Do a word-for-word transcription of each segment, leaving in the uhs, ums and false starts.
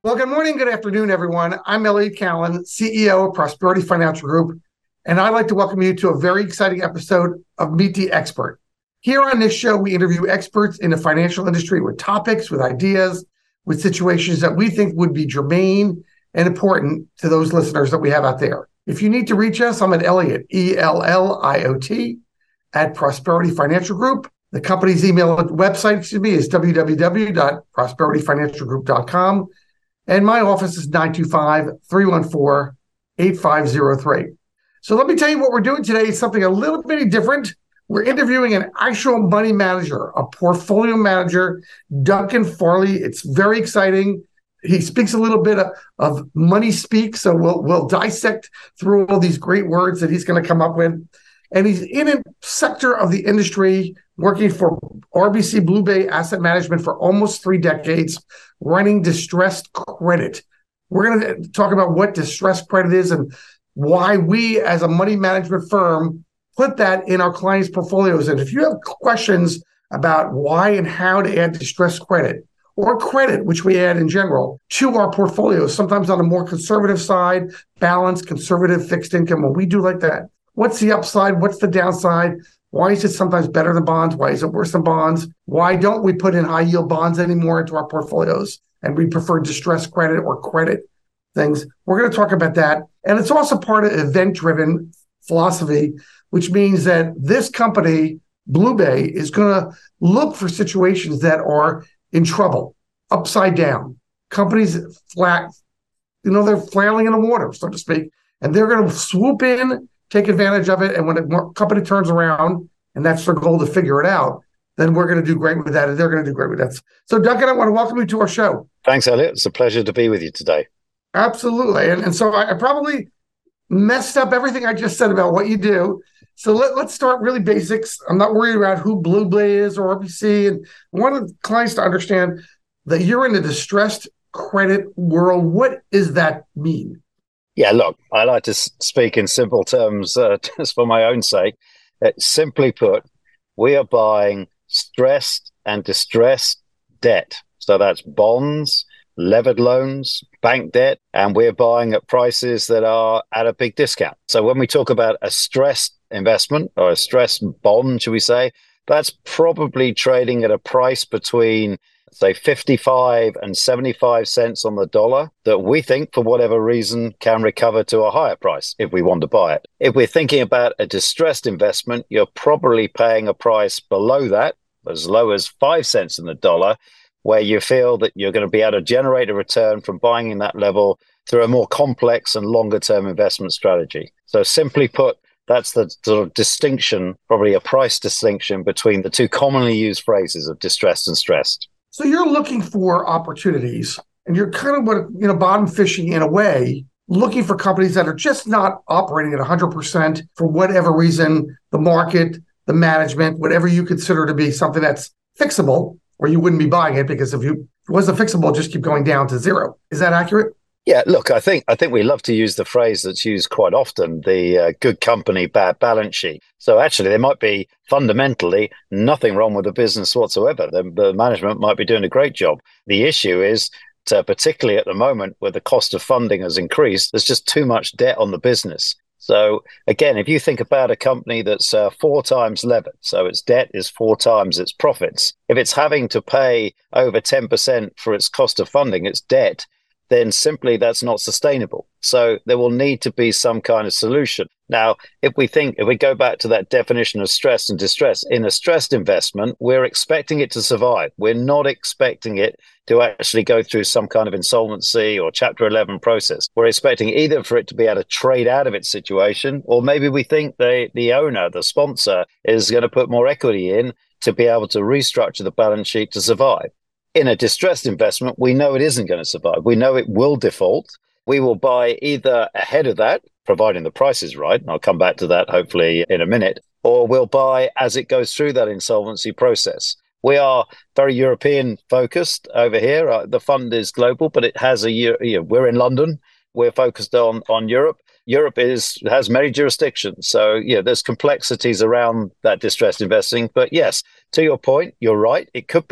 Well, good morning, good afternoon, everyone. I'm Elliot Callan, C E O of Prosperity Financial Group, and I'd like to welcome you to a very exciting episode of Meet the Expert. Here on this show, we interview experts in the financial industry with topics, with ideas, with situations that we think would be germane and important to those listeners that we have out there. If you need to reach us, I'm at Elliot, E L L I O T, at Prosperity Financial Group. The company's email website, excuse me, is w w w dot prosperity financial group dot com. And my office is nine two five, three one four, eight five zero three. So let me tell you what we're doing today is something a little bit different. We're interviewing an actual money manager, a portfolio manager, Duncan Farley. It's very exciting. He speaks a little bit of, of money speak, so we'll we'll dissect through all these great words that he's going to come up with. And he's in a sector of the industry working for R B C Blue Bay Asset Management for almost three decades, running distressed credit. We're going to talk about what distressed credit is and why we, as a money management firm, put that in our clients' portfolios. And if you have questions about why and how to add distressed credit or credit, which we add in general, to our portfolios, sometimes on the more conservative side, balanced, conservative, fixed income, when we do like that. What's the upside? What's the downside? Why is it sometimes better than bonds? Why is it worse than bonds? Why don't we put in high yield bonds anymore into our portfolios? And we prefer distressed credit or credit things. We're going to talk about that. And it's also part of event-driven philosophy, which means that this company, Blue Bay, is going to look for situations that are in trouble, upside down. Companies flat, you know, they're flailing in the water, so to speak, and they're going to swoop in, take advantage of it. And when a company turns around, and that's their goal to figure it out, then we're going to do great with that, and they're going to do great with that. So, Duncan, I want to welcome you to our show. Thanks, Elliot. It's a pleasure to be with you today. Absolutely. And, and so I, I probably messed up everything I just said about what you do. So let, let's start really basics. I'm not worried about who Blue Bay is or R B C. And I want the clients to understand that you're in the distressed credit world. What does that mean? Yeah, look, I like to speak in simple terms uh, just for my own sake. Uh, simply put, we are buying stressed and distressed debt. So that's bonds, levered loans, bank debt, and we're buying at prices that are at a big discount. So when we talk about a stressed investment or a stressed bond, should we say, that's probably trading at a price between, say, fifty-five and seventy-five cents on the dollar that we think, for whatever reason, can recover to a higher price if we want to buy it. If we're thinking about a distressed investment, you're probably paying a price below that, as low as five cents in the dollar, where you feel that you're going to be able to generate a return from buying in that level through a more complex and longer-term investment strategy. So simply put, that's the sort of distinction, probably a price distinction between the two commonly used phrases of distressed and stressed. So you're looking for opportunities, and you're kind of what you know bottom fishing in a way, looking for companies that are just not operating at one hundred percent for whatever reason, the market, the management, whatever you consider to be something that's fixable, or you wouldn't be buying it, because if, you, if it wasn't fixable, just keep going down to zero. Is that accurate? Yeah, look, I think I think we love to use the phrase that's used quite often, the uh, good company, bad balance sheet. So actually, there might be fundamentally nothing wrong with the business whatsoever. The, the management might be doing a great job. The issue is, to, particularly at the moment where the cost of funding has increased, there's just too much debt on the business. So again, if you think about a company that's uh, four times levered, so its debt is four times its profits, if it's having to pay over ten percent for its cost of funding, its debt, then simply that's not sustainable. So there will need to be some kind of solution. Now, if we think, if we go back to that definition of stress and distress, in a stressed investment, we're expecting it to survive. We're not expecting it to actually go through some kind of insolvency or Chapter eleven process. We're expecting either for it to be able to trade out of its situation, or maybe we think the, the owner, the sponsor, is going to put more equity in to be able to restructure the balance sheet to survive. In a distressed investment, we know it isn't going to survive. We know it will default. We will buy either ahead of that, providing the price is right, and I'll come back to that hopefully in a minute, or we'll buy as it goes through that insolvency process. We are very European focused over here. Uh, the fund is global, but it has a year. You know, we're in London. We're focused on on Europe. Europe is has many jurisdictions, so yeah, there's complexities around that distressed investing. But yes, to your point, you're right. It could be that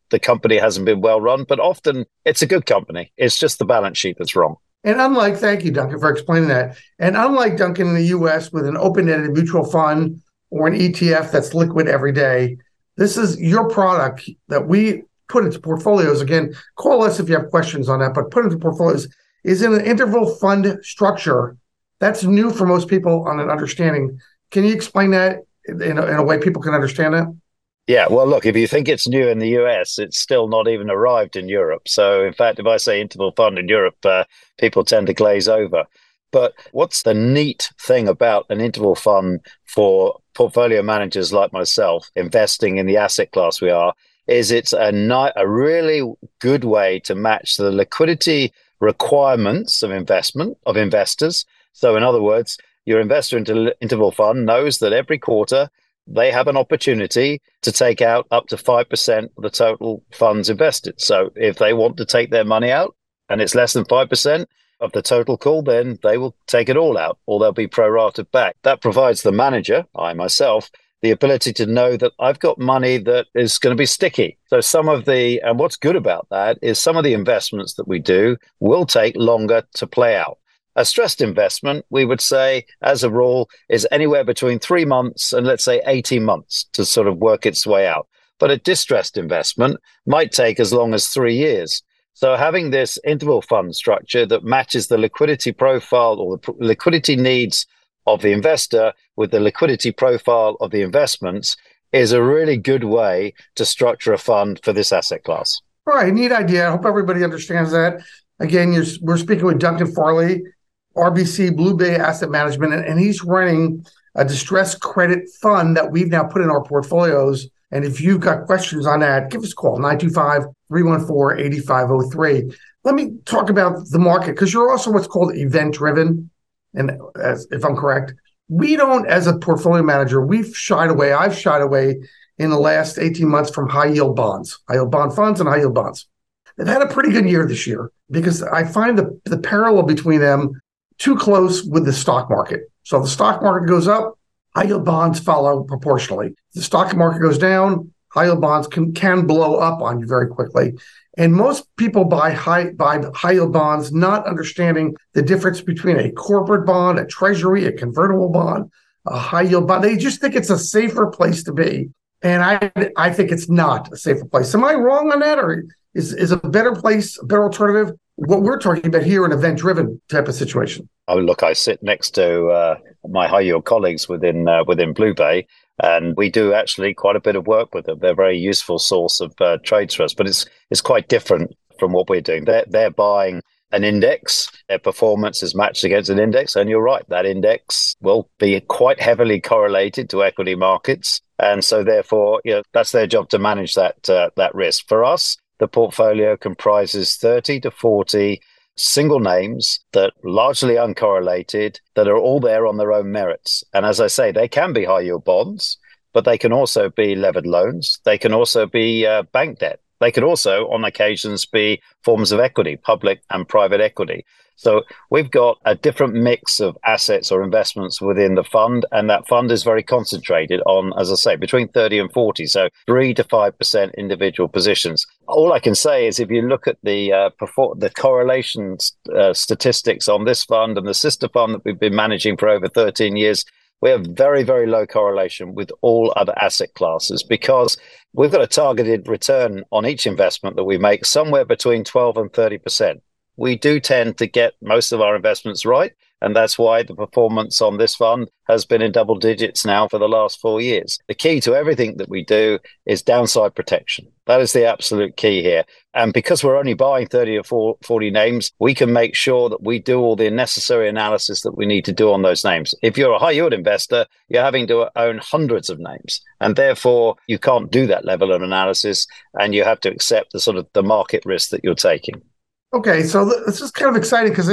the company hasn't been well run, but often it's a good company. It's just the balance sheet that's wrong. And unlike, thank you, Duncan, for explaining that. And unlike, Duncan, in the U S with an open-ended mutual fund or an E T F that's liquid every day, this is your product that we put into portfolios. Again, call us if you have questions on that, but put into portfolios is in an interval fund structure. That's new for most people on an understanding. Can you explain that in a, in a way people can understand that? Yeah, well, look, if you think it's new in the U S, it's still not even arrived in Europe. So, in fact, if I say interval fund in Europe, uh, people tend to glaze over. But what's the neat thing about an interval fund for portfolio managers like myself, investing in the asset class we are, is it's a, ni- a really good way to match the liquidity requirements of investment, of investors. So, in other words, your investor inter- interval fund knows that every quarter they have an opportunity to take out up to five percent of the total funds invested. So if they want to take their money out and it's less than five percent of the total call, then they will take it all out or they'll be prorated back. That provides the manager, I myself, the ability to know that I've got money that is going to be sticky. So some of the, and what's good about that is some of the investments that we do will take longer to play out. A stressed investment, we would say, as a rule, is anywhere between three months and let's say eighteen months to sort of work its way out. But a distressed investment might take as long as three years. So having this interval fund structure that matches the liquidity profile or the pr- liquidity needs of the investor with the liquidity profile of the investments is a really good way to structure a fund for this asset class. All right, neat idea. I hope everybody understands that. Again, you're, we're speaking with Duncan Farley, R B C Blue Bay Asset Management, and he's running a distressed credit fund that we've now put in our portfolios. And if you've got questions on that, give us a call, nine two five, three one four, eight five zero three. Let me talk about the market, because you're also what's called event-driven, and as, if I'm correct. We don't, as a portfolio manager, we've shied away, I've shied away in the last eighteen months from high-yield bonds, high-yield bond funds and high-yield bonds. They've had a pretty good year this year because I find the, the parallel between them too close with the stock market. So if the stock market goes up, high yield bonds follow proportionally. If the stock market goes down, high yield bonds can, can blow up on you very quickly. And most people buy high buy high yield bonds not understanding the difference between a corporate bond, a treasury, a convertible bond, a high yield bond. They just think it's a safer place to be. And I I think it's not a safer place. Am I wrong on that? Or is, is a better place, a better alternative? What we're talking about here, an event-driven type of situation. Oh, look, I sit next to uh, my high-yield colleagues within uh, within Blue Bay, and we do actually quite a bit of work with them. They're a very useful source of uh, trades for us, but it's it's quite different from what we're doing. They're, they're buying an index. Their performance is matched against an index, and you're right, that index will be quite heavily correlated to equity markets, and so therefore, you know, that's their job to manage that uh, that risk. For us, the portfolio comprises thirty to forty single names that largely uncorrelated, that are all there on their own merits. And as I say, they can be high yield bonds, but they can also be levered loans. They can also be uh, bank debt. They could also, on occasions, be forms of equity, public and private equity. So we've got a different mix of assets or investments within the fund, and that fund is very concentrated on, as I say, between thirty and forty, so three to five percent individual positions. All I can say is if you look at the uh, perfor- the correlation uh, statistics on this fund and the sister fund that we've been managing for over thirteen years, we have very, very low correlation with all other asset classes because we've got a targeted return on each investment that we make somewhere between twelve and thirty percent. We do tend to get most of our investments right, and that's why the performance on this fund has been in double digits now for the last four years. The key to everything that we do is downside protection. That is the absolute key here. And because we're only buying thirty or forty names, we can make sure that we do all the necessary analysis that we need to do on those names. If you're a high yield investor, you're having to own hundreds of names, and therefore you can't do that level of analysis, and you have to accept the sort of the market risk that you're taking. Okay, so this is kind of exciting because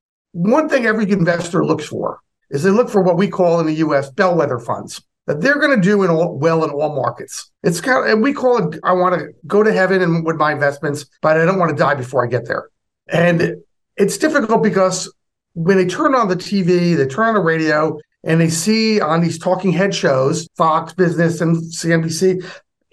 one thing every investor looks for is they look for what we call in the U S bellwether funds that they're going to do in all, well in all markets. It's kind of, and we call it, I want to go to heaven and with my investments, but I don't want to die before I get there. And it's difficult because when they turn on the T V, they turn on the radio, and they see on these talking head shows, Fox Business and C N B C,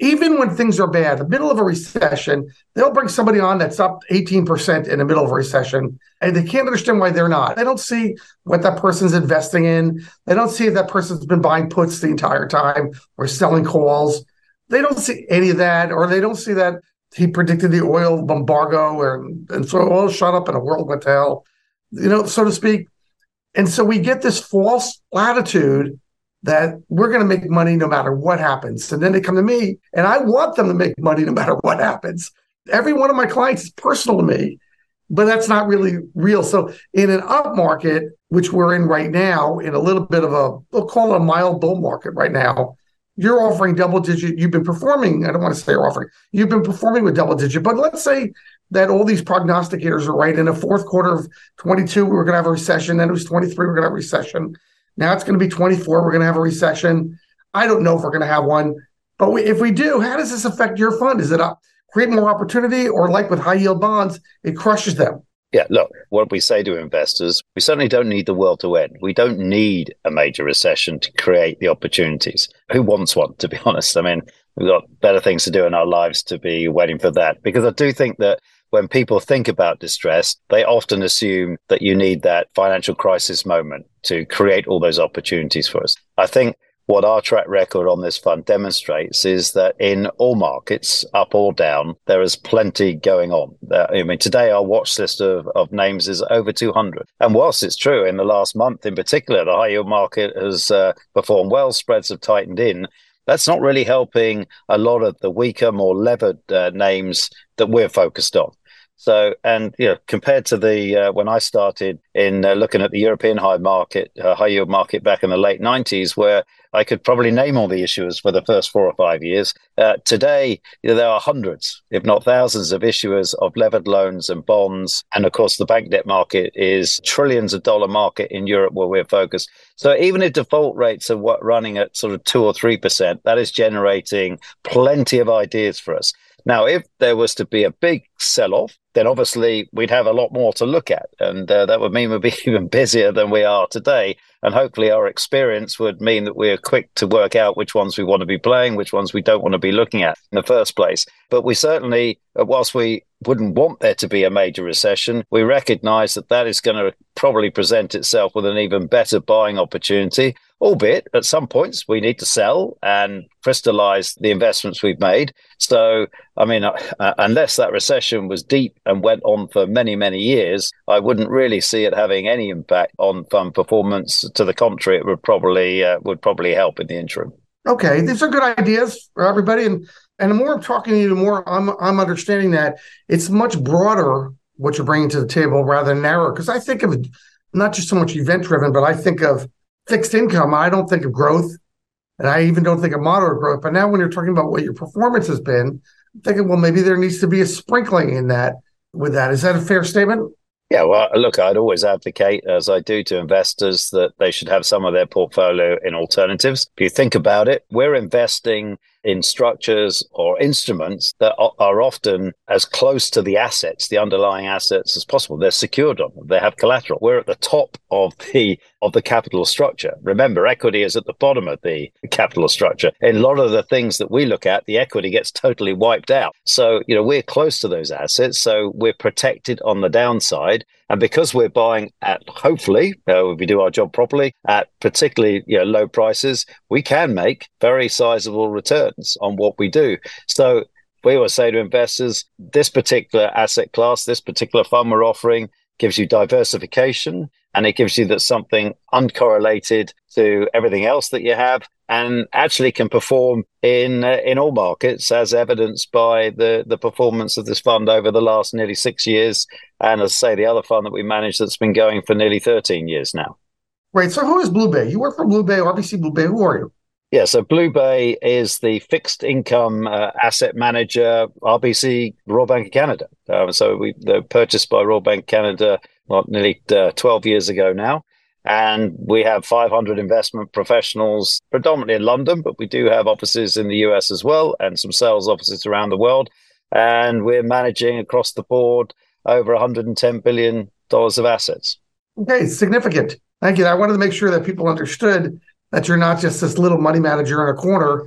even when things are bad, the middle of a recession, they'll bring somebody on that's up eighteen percent in the middle of a recession, and they can't understand why they're not. They don't see what that person's investing in. They don't see if that person's been buying puts the entire time or selling calls. They don't see any of that, or they don't see that he predicted the oil embargo, and, and so oil shot up and the world went to hell, you know, so to speak. And so we get this false latitude that we're going to make money no matter what happens. And then they come to me, and I want them to make money no matter what happens. Every one of my clients is personal to me, but that's not really real. So in an up market, which we're in right now, in a little bit of a, we'll call it a mild bull market right now, you're offering double digit. You've been performing. I don't want to say you're offering. You've been performing with double digit, but let's say that all these prognosticators are right. In the fourth quarter of twenty-two, we were going to have a recession. Then it was twenty-three, we're going to have a recession. Now it's going to be twenty-four, we're going to have a recession. I don't know if we're going to have one, but we, if we do, how does this affect your fund? Is it up, create more opportunity, or like with high yield bonds, it crushes them? Yeah, look, what we say to investors, we certainly don't need the world to end. We don't need a major recession to create the opportunities. Who wants one, to be honest? I mean, we've got better things to do in our lives to be waiting for that. Because I do think that when people think about distress, they often assume that you need that financial crisis moment to create all those opportunities for us. I think what our track record on this fund demonstrates is that in all markets, up or down, there is plenty going on. Uh, I mean, today our watch list of, of names is over two hundred. And whilst it's true, in the last month in particular, the high yield market has uh, performed well, spreads have tightened in. That's not really helping a lot of the weaker, more levered uh, names that we're focused on. So, and you know, compared to the uh, when I started in uh, looking at the European high market, uh, high yield market back in the late nineties, where I could probably name all the issuers for the first four or five years. Uh, today, you know, there are hundreds, if not thousands, of issuers of levered loans and bonds. And of course, the bank debt market is trillions of dollar market in Europe where we're focused. So even if default rates are what, running at sort of two or three percent, that is generating plenty of ideas for us. Now, if there was to be a big sell-off, then obviously we'd have a lot more to look at. And uh, that would mean we'd be even busier than we are today. And hopefully our experience would mean that we're quick to work out which ones we want to be playing, which ones we don't want to be looking at in the first place. But we certainly, whilst we wouldn't want there to be a major recession, we recognize that that is going to probably present itself with an even better buying opportunity, albeit at some points we need to sell and crystallize the investments we've made. So, I mean, uh, unless that recession was deep and went on for many, many years, I wouldn't really see it having any impact on fund performance. To the contrary, it would probably uh, would probably help in the interim. Okay, these are good ideas for everybody, and and the more I'm talking to you, the more I'm I'm understanding that it's much broader what you're bringing to the table rather than narrow. Because I think of it not just so much event driven, but I think of fixed income. I don't think of growth, and I even don't think of moderate growth. But now when you're talking about what your performance has been, I'm thinking, well, maybe there needs to be a sprinkling in that with that. Is that a fair statement? Yeah, well, look, I'd always advocate, as I do to investors, that they should have some of their portfolio in alternatives. If you think about it, we're investing in structures or instruments that are often as close to the assets, the underlying assets, as possible. They're secured on them. They have collateral. We're at the top of the of the capital structure. Remember, equity is at the bottom of the capital structure. In a lot of the things that we look at, the equity gets totally wiped out. So, you know, we're close to those assets. So we're protected on the downside. And because we're buying at, hopefully, uh, if we do our job properly, at particularly you know, low prices, we can make very sizable returns on what we do. So we always say to investors, this particular asset class, this particular fund we're offering gives you diversification, and it gives you that something uncorrelated to everything else that you have, and actually can perform in uh, in all markets, as evidenced by the, the performance of this fund over the last nearly six years. And as I say, the other fund that we manage that's been going for nearly thirteen years now. Right. So who is Blue Bay? You work for Blue Bay, R B C Blue Bay. Who are you? Yeah, so Blue Bay is the fixed income uh, asset manager, R B C, Royal Bank of Canada. Um, so we they're purchased by Royal Bank of Canada well, nearly uh, twelve years ago now. And we have five hundred investment professionals, predominantly in London, but we do have offices in the U S as well and some sales offices around the world. And we're managing across the board over one hundred ten billion dollars of assets. Okay, significant. Thank you. I wanted to make sure that people understood that you're not just this little money manager in a corner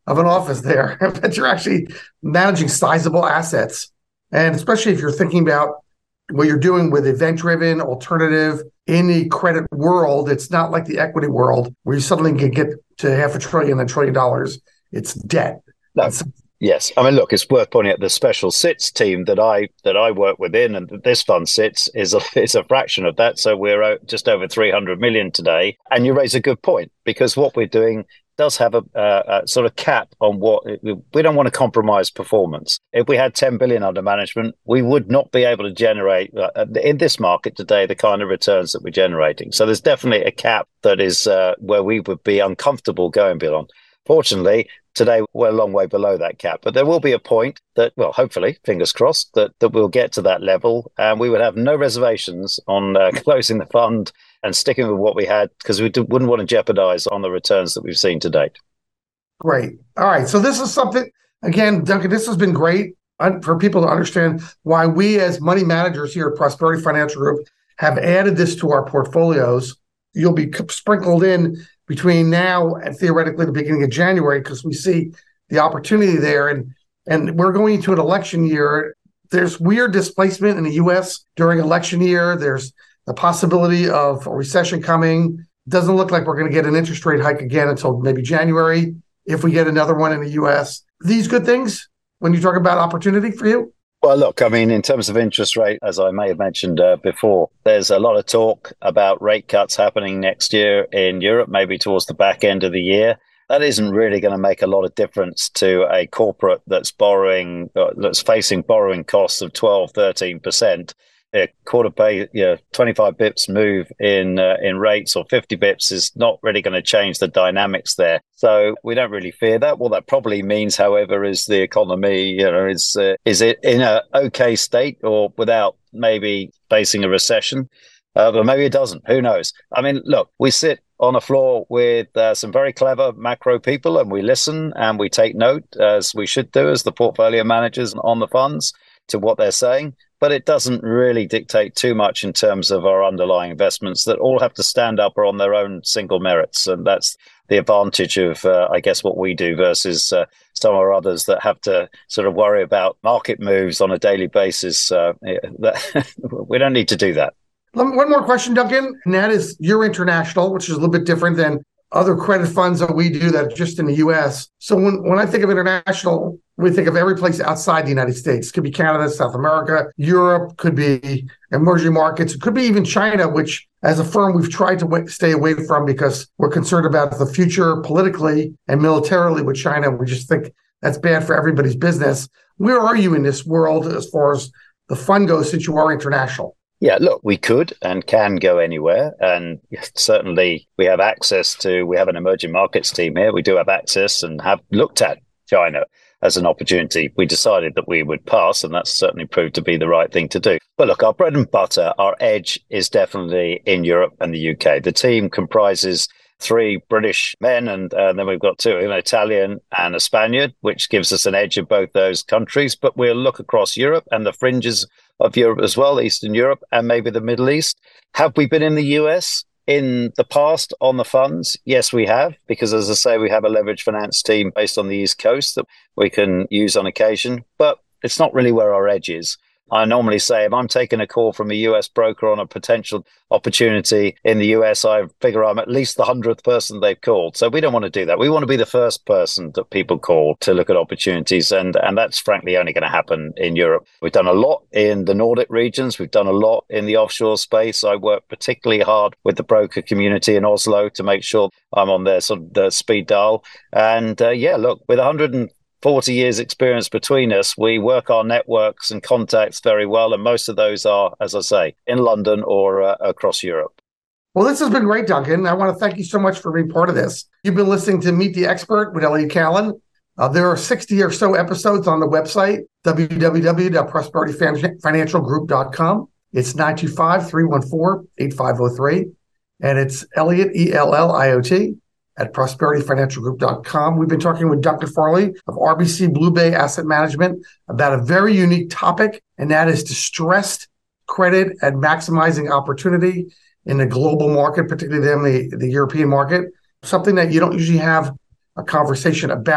of an office there, but you're actually managing sizable assets. And especially if you're thinking about what you're doing with event-driven, alternative, in the credit world, it's not like the equity world where you suddenly can get to half a trillion, a trillion dollars. It's debt. No. It's, Yes, I mean, look, it's worth pointing out the special sits team that I that I work within, and this fund sits is a is a fraction of that. So we're just over three hundred million today. And you raise a good point, because what we're doing does have a, a, a sort of cap on what we don't want to compromise performance. If we had ten billion under management, we would not be able to generate uh, in this market today the kind of returns that we're generating. So there's definitely a cap that is uh, where we would be uncomfortable going beyond. Fortunately, today we're a long way below that cap, but there will be a point that, well, hopefully, fingers crossed, that, that we'll get to that level, and we would have no reservations on uh, closing the fund and sticking with what we had, because we do, wouldn't want to jeopardize on the returns that we've seen to date. Great. All right. So this is something, again, Duncan, this has been great for people to understand why we as money managers here at Prosperity Financial Group have added this to our portfolios. You'll be sprinkled in between now and theoretically the beginning of January, because we see the opportunity there. And, and we're going into an election year. There's weird displacement in the U S during election year. There's the possibility of a recession coming. Doesn't look like we're going to get an interest rate hike again until maybe January, if we get another one in the U S. These good things when you talk about opportunity for you? Well, look, I mean, in terms of interest rate, as I may have mentioned uh, before, there's a lot of talk about rate cuts happening next year in Europe, maybe towards the back end of the year. That isn't really going to make a lot of difference to a corporate that's borrowing, uh, that's facing borrowing costs of twelve, thirteen percent. A quarter pay, you know, twenty-five bips move in uh, in rates or fifty bips is not really going to change the dynamics there. So we don't really fear that. What that probably means, however, is the economy, you know, is uh, is it in a okay state or without maybe facing a recession, uh, but maybe it doesn't. Who knows? I mean, look, we sit on a floor with uh, some very clever macro people, and we listen and we take note, as we should do as the portfolio managers on the funds, to what they're saying. But it doesn't really dictate too much in terms of our underlying investments that all have to stand up on their own single merits. And that's the advantage of, uh, I guess, what we do versus uh, some of our others that have to sort of worry about market moves on a daily basis. Uh, that, we don't need to do that. One more question, Duncan, and that is, you're international, which is a little bit different than other credit funds that we do that are just in the U S. So when, when I think of international, we think of every place outside the United States. It could be Canada, South America, Europe, could be emerging markets. It could be even China, which as a firm we've tried to w- stay away from because we're concerned about the future politically and militarily with China. We just think that's bad for everybody's business. Where are you in this world as far as the fund goes, since you are international? Yeah, look, we could and can go anywhere. And certainly we have access to, we have an emerging markets team here. We do have access and have looked at China as an opportunity. We decided that we would pass, and that's certainly proved to be the right thing to do. But look, our bread and butter, our edge is definitely in Europe and the U K. The team comprises three British men, and uh, then we've got two, an Italian and a Spaniard, which gives us an edge in both those countries. But we'll look across Europe and the fringes of Europe as well, Eastern Europe and maybe the Middle East. Have we been in the U S in the past on the funds? Yes, we have, because as I say, we have a leverage finance team based on the East Coast that we can use on occasion, but it's not really where our edge is. I normally say if I'm taking a call from a U S broker on a potential opportunity in the U S, I figure I'm at least the hundredth person they've called. So we don't want to do that. We want to be the first person that people call to look at opportunities. And, and that's frankly only going to happen in Europe. We've done a lot in the Nordic regions. We've done a lot in the offshore space. I work particularly hard with the broker community in Oslo to make sure I'm on their sort of the speed dial. And uh, yeah, look, with one hundred forty years experience between us, we work our networks and contacts very well. And most of those are, as I say, in London or uh, across Europe. Well, this has been great, Duncan. I want to thank you so much for being part of this. You've been listening to Meet the Expert with Elliott Kalan. Uh, there are sixty or so episodes on the website, w w w dot prosperity financial group dot com. It's nine two five, three one four, eight five zero three. And it's Elliott, E L L I O T, at prosperity financial group dot com. We've been talking with Duncan Farley of R B C Blue Bay Asset Management about a very unique topic, and that is distressed credit and maximizing opportunity in the global market, particularly in the, the European market, something that you don't usually have a conversation about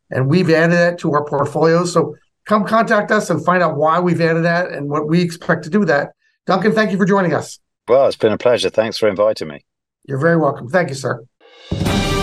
and we've added that to our portfolio. So come contact us and find out why we've added that and what we expect to do with that. Duncan, thank you for joining us. Well, it's been a pleasure. Thanks for inviting me. You're very welcome. Thank you, sir.